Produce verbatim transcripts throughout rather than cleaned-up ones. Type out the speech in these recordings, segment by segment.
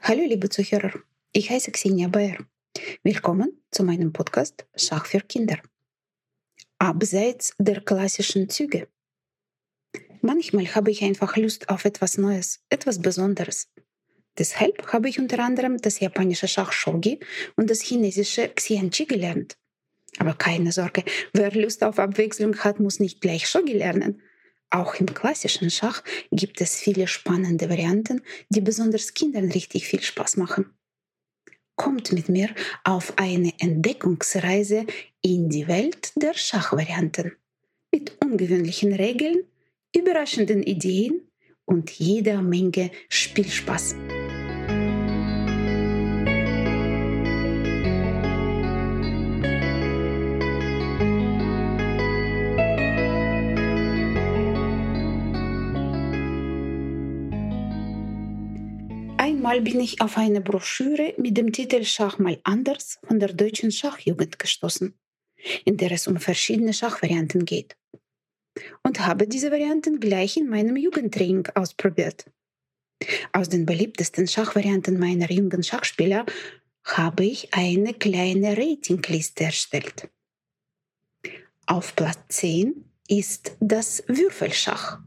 Hallo liebe Zuhörer, ich heiße Xenia Bayer. Willkommen zu meinem Podcast Schach für Kinder. Abseits der klassischen Züge. Manchmal habe ich einfach Lust auf etwas Neues, etwas Besonderes. Deshalb habe ich unter anderem das japanische Schach Shogi und das chinesische Xianqi gelernt. Aber keine Sorge, wer Lust auf Abwechslung hat, muss nicht gleich Shogi lernen. Auch im klassischen Schach gibt es viele spannende Varianten, die besonders Kindern richtig viel Spaß machen. Kommt mit mir auf eine Entdeckungsreise in die Welt der Schachvarianten. Mit ungewöhnlichen Regeln, überraschenden Ideen und jeder Menge Spielspaß. Einmal bin ich auf eine Broschüre mit dem Titel Schach mal anders von der deutschen Schachjugend gestoßen, in der es um verschiedene Schachvarianten geht. Und habe diese Varianten gleich in meinem Jugendtraining ausprobiert. Aus den beliebtesten Schachvarianten meiner jungen Schachspieler habe ich eine kleine Ratingliste erstellt. Auf Platz zehn ist das Würfelschach.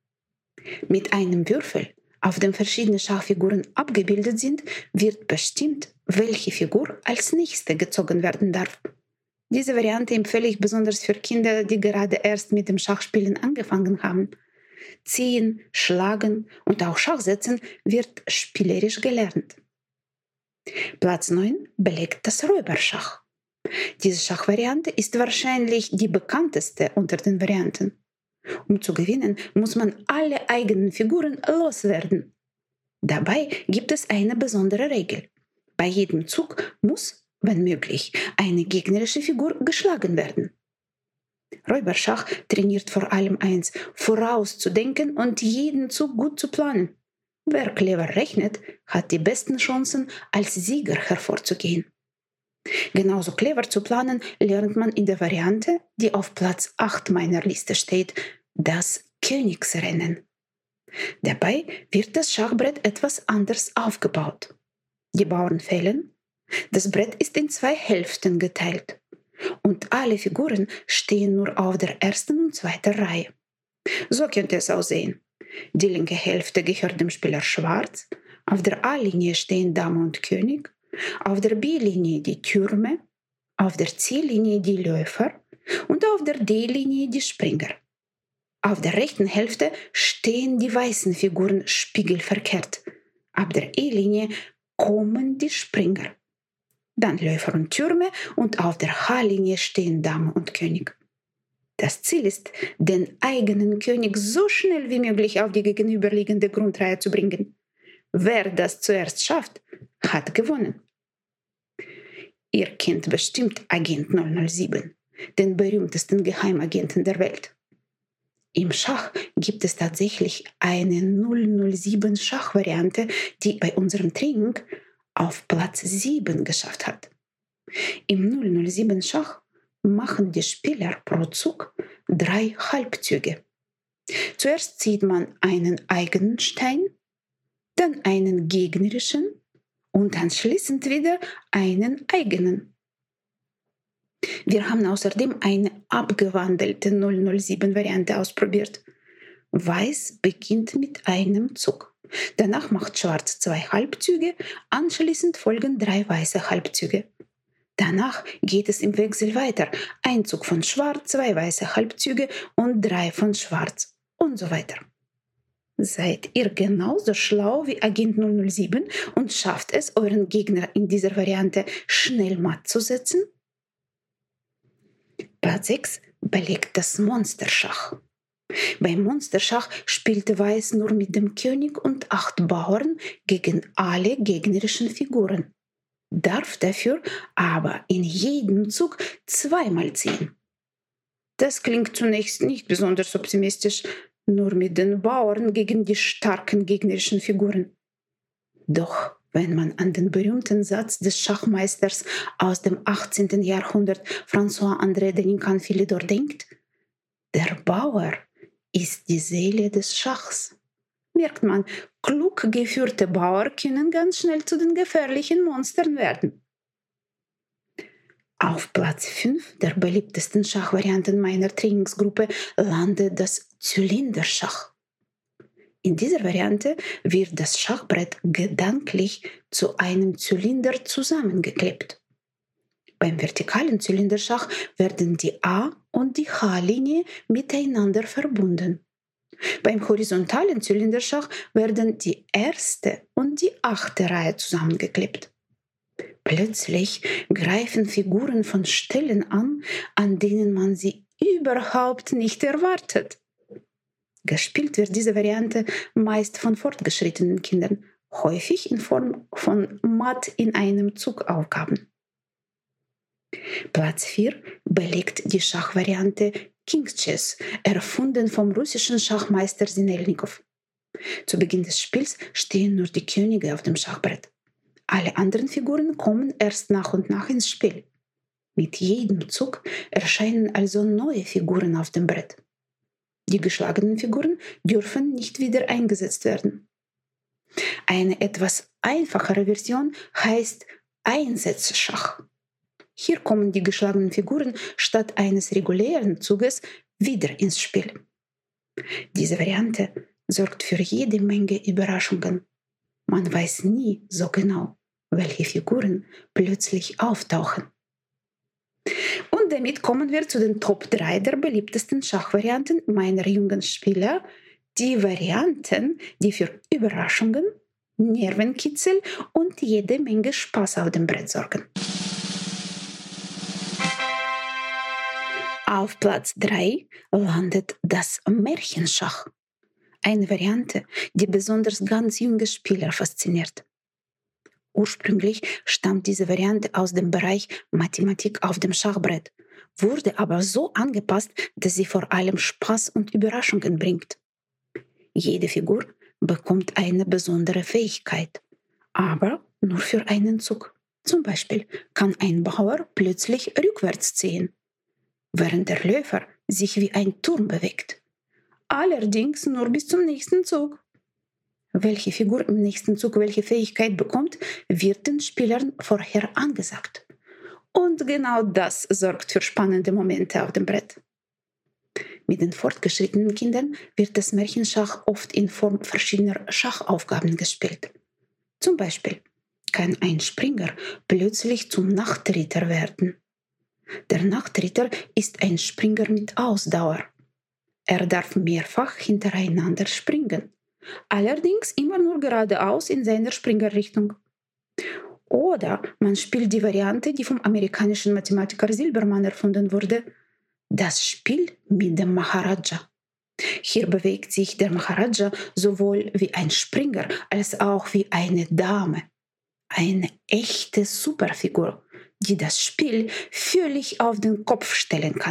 Mit einem Würfel, auf dem verschiedene Schachfiguren abgebildet sind, wird bestimmt, welche Figur als nächste gezogen werden darf. Diese Variante empfehle ich besonders für Kinder, die gerade erst mit dem Schachspielen angefangen haben. Ziehen, Schlagen und auch Schachsetzen wird spielerisch gelernt. Platz neun belegt das Räuberschach. Diese Schachvariante ist wahrscheinlich die bekannteste unter den Varianten. Um zu gewinnen, muss man alle eigenen Figuren loswerden. Dabei gibt es eine besondere Regel. Bei jedem Zug muss, wenn möglich, eine gegnerische Figur geschlagen werden. Räuberschach trainiert vor allem eins, vorauszudenken und jeden Zug gut zu planen. Wer clever rechnet, hat die besten Chancen, als Sieger hervorzugehen. Genauso clever zu planen lernt man in der Variante, die auf Platz acht meiner Liste steht, das Königsrennen. Dabei wird das Schachbrett etwas anders aufgebaut. Die Bauern fällen, das Brett ist in zwei Hälften geteilt und alle Figuren stehen nur auf der ersten und zweiten Reihe. So könnte es aussehen. Die linke Hälfte gehört dem Spieler Schwarz, auf der A-Linie stehen Dame und König, auf der B-Linie die Türme, auf der C-Linie die Läufer und auf der D-Linie die Springer. Auf der rechten Hälfte stehen die weißen Figuren spiegelverkehrt. Ab der E-Linie kommen die Springer. Dann Läufer und Türme und auf der H-Linie stehen Dame und König. Das Ziel ist, den eigenen König so schnell wie möglich auf die gegenüberliegende Grundreihe zu bringen. Wer das zuerst schafft, hat gewonnen. Ihr kennt bestimmt Agent null null sieben, den berühmtesten Geheimagenten der Welt. Im Schach gibt es tatsächlich eine null null sieben Schachvariante, die bei unserem Training auf Platz sieben geschafft hat. Im null null sieben Schach machen die Spieler pro Zug drei Halbzüge. Zuerst zieht man einen eigenen Stein, dann einen gegnerischen und anschließend wieder einen eigenen. Wir haben außerdem eine abgewandelte null null sieben Variante ausprobiert. Weiß beginnt mit einem Zug. Danach macht Schwarz zwei Halbzüge, anschließend folgen drei weiße Halbzüge. Danach geht es im Wechsel weiter. Ein Zug von Schwarz, zwei weiße Halbzüge und drei von Schwarz und so weiter. Seid ihr genauso schlau wie Agent null null sieben und schafft es, euren Gegner in dieser Variante schnell matt zu setzen? Platz sechs belegt das Monsterschach. Beim Monsterschach spielte Weiß nur mit dem König und acht Bauern gegen alle gegnerischen Figuren, darf dafür aber in jedem Zug zweimal ziehen. Das klingt zunächst nicht besonders optimistisch, nur mit den Bauern gegen die starken gegnerischen Figuren. Doch wenn man an den berühmten Satz des Schachmeisters aus dem achtzehnten Jahrhundert François-André de Niccan-Philidor denkt, der Bauer ist die Seele des Schachs. merkt man, klug geführte Bauern können ganz schnell zu den gefährlichen Monstern werden. Auf Platz fünf der beliebtesten Schachvarianten meiner Trainingsgruppe landet das Zylinderschach. In dieser Variante wird das Schachbrett gedanklich zu einem Zylinder zusammengeklebt. Beim vertikalen Zylinderschach werden die A- und die H-Linie miteinander verbunden. Beim horizontalen Zylinderschach werden die erste und die achte Reihe zusammengeklebt. Plötzlich greifen Figuren von Stellen an, an denen man sie überhaupt nicht erwartet. Gespielt wird diese Variante meist von fortgeschrittenen Kindern, häufig in Form von Matt in einem Zug Aufgaben. Platz vier belegt die Schachvariante King's Chess, erfunden vom russischen Schachmeister Sinelnikov. Zu Beginn des Spiels stehen nur die Könige auf dem Schachbrett. Alle anderen Figuren kommen erst nach und nach ins Spiel. Mit jedem Zug erscheinen also neue Figuren auf dem Brett. Die geschlagenen Figuren dürfen nicht wieder eingesetzt werden. Eine etwas einfachere Version heißt Einsetzschach. Hier kommen die geschlagenen Figuren statt eines regulären Zuges wieder ins Spiel. Diese Variante sorgt für jede Menge Überraschungen. Man weiß nie so genau, welche Figuren plötzlich auftauchen. Und damit kommen wir zu den Top drei der beliebtesten Schachvarianten meiner jungen Spieler, die Varianten, die für Überraschungen, Nervenkitzel und jede Menge Spaß auf dem Brett sorgen. Auf Platz drei landet das Märchenschach. Eine Variante, die besonders ganz junge Spieler fasziniert. Ursprünglich stammt diese Variante aus dem Bereich Mathematik auf dem Schachbrett, wurde aber so angepasst, dass sie vor allem Spaß und Überraschungen bringt. Jede Figur bekommt eine besondere Fähigkeit, aber nur für einen Zug. Zum Beispiel kann ein Bauer plötzlich rückwärts ziehen, während der Läufer sich wie ein Turm bewegt. Allerdings nur bis zum nächsten Zug. Welche Figur im nächsten Zug welche Fähigkeit bekommt, wird den Spielern vorher angesagt. Und genau das sorgt für spannende Momente auf dem Brett. Mit den fortgeschrittenen Kindern wird das Märchenschach oft in Form verschiedener Schachaufgaben gespielt. Zum Beispiel kann ein Springer plötzlich zum Nachtritter werden. Der Nachtritter ist ein Springer mit Ausdauer. Er darf mehrfach hintereinander springen. Allerdings immer nur geradeaus in seiner Springerrichtung. Oder man spielt die Variante, die vom amerikanischen Mathematiker Silbermann erfunden wurde, das Spiel mit dem Maharaja. Hier bewegt sich der Maharaja sowohl wie ein Springer als auch wie eine Dame. Eine echte Superfigur, die das Spiel völlig auf den Kopf stellen kann.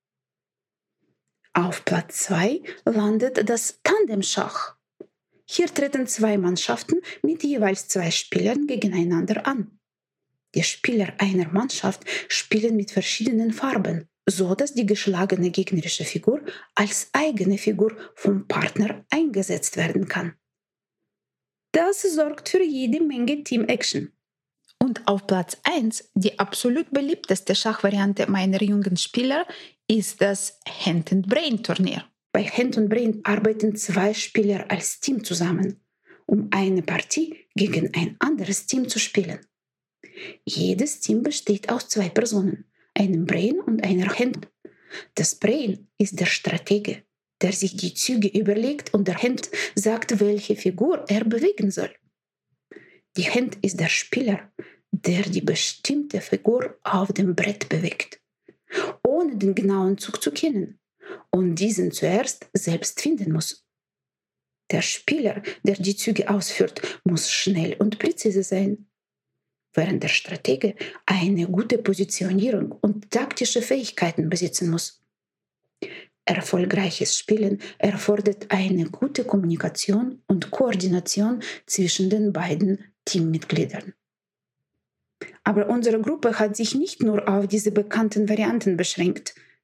Auf Platz zwei landet das Tandemschach. Hier treten zwei Mannschaften mit jeweils zwei Spielern gegeneinander an. Die Spieler einer Mannschaft spielen mit verschiedenen Farben, so dass die geschlagene gegnerische Figur als eigene Figur vom Partner eingesetzt werden kann. Das sorgt für jede Menge Team-Action. Und auf Platz eins, die absolut beliebteste Schachvariante meiner jungen Spieler, ist das Hand-and-Brain-Turnier. Bei Hand and Brain arbeiten zwei Spieler als Team zusammen, um eine Partie gegen ein anderes Team zu spielen. Jedes Team besteht aus zwei Personen, einem Brain und einer Hand. Das Brain ist der Stratege, der sich die Züge überlegt, und der Hand sagt, welche Figur er bewegen soll. Die Hand ist der Spieler, der die bestimmte Figur auf dem Brett bewegt, ohne den genauen Zug zu kennen, und diesen zuerst selbst finden muss. Der Spieler, der die Züge ausführt, muss schnell und präzise sein, während der Stratege eine gute Positionierung und taktische Fähigkeiten besitzen muss. Erfolgreiches Spielen erfordert eine gute Kommunikation und Koordination zwischen den beiden Teammitgliedern. Aber unsere Gruppe hat sich nicht nur auf diese bekannten Varianten beschränkt.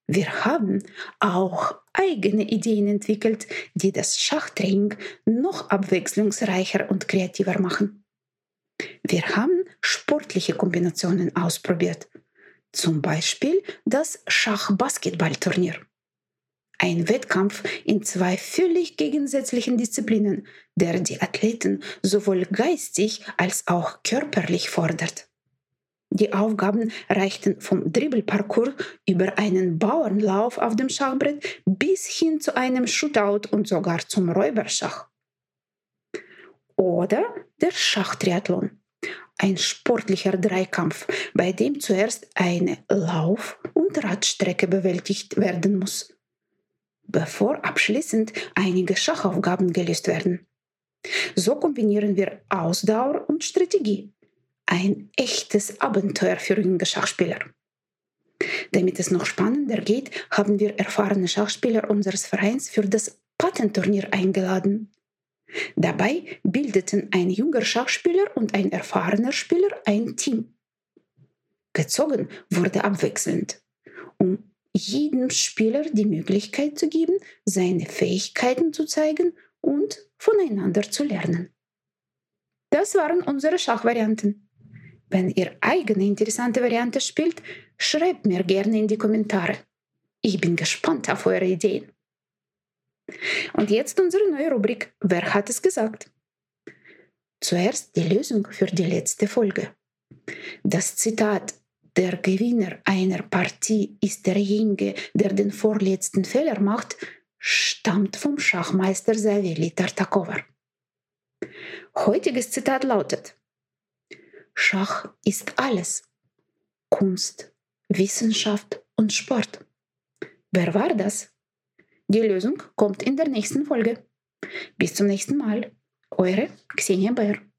Wir haben auch eigene Ideen entwickelt, die das Schachtraining noch abwechslungsreicher und kreativer machen. Wir haben sportliche Kombinationen ausprobiert, zum Beispiel das Schach-Basketball-Turnier. Ein Wettkampf in zwei völlig gegensätzlichen Disziplinen, der die Athleten sowohl geistig als auch körperlich fordert. Die Aufgaben reichten vom Dribbelparcours über einen Bauernlauf auf dem Schachbrett bis hin zu einem Shootout und sogar zum Räuberschach. Oder der Schachtriathlon, ein sportlicher Dreikampf, bei dem zuerst eine Lauf- und Radstrecke bewältigt werden muss, bevor abschließend einige Schachaufgaben gelöst werden. So kombinieren wir Ausdauer und Strategie. Ein echtes Abenteuer für junge Schachspieler. Damit es noch spannender geht, haben wir erfahrene Schachspieler unseres Vereins für das Patenturnier eingeladen. Dabei bildeten ein junger Schachspieler und ein erfahrener Spieler ein Team. Gezogen wurde abwechselnd, um jedem Spieler die Möglichkeit zu geben, seine Fähigkeiten zu zeigen und voneinander zu lernen. Das waren unsere Schachvarianten. Wenn ihr eigene interessante Variante spielt, schreibt mir gerne in die Kommentare. Ich bin gespannt auf eure Ideen. Und jetzt unsere neue Rubrik Wer hat es gesagt? Zuerst die Lösung für die letzte Folge. Das Zitat Der Gewinner einer Partie ist derjenige, der den vorletzten Fehler macht, stammt vom Schachmeister Saveli Tartakower. Heutiges Zitat lautet: Schach ist alles. Kunst, Wissenschaft und Sport. Wer war das? Die Lösung kommt in der nächsten Folge. Bis zum nächsten Mal. Eure Xenia Bär.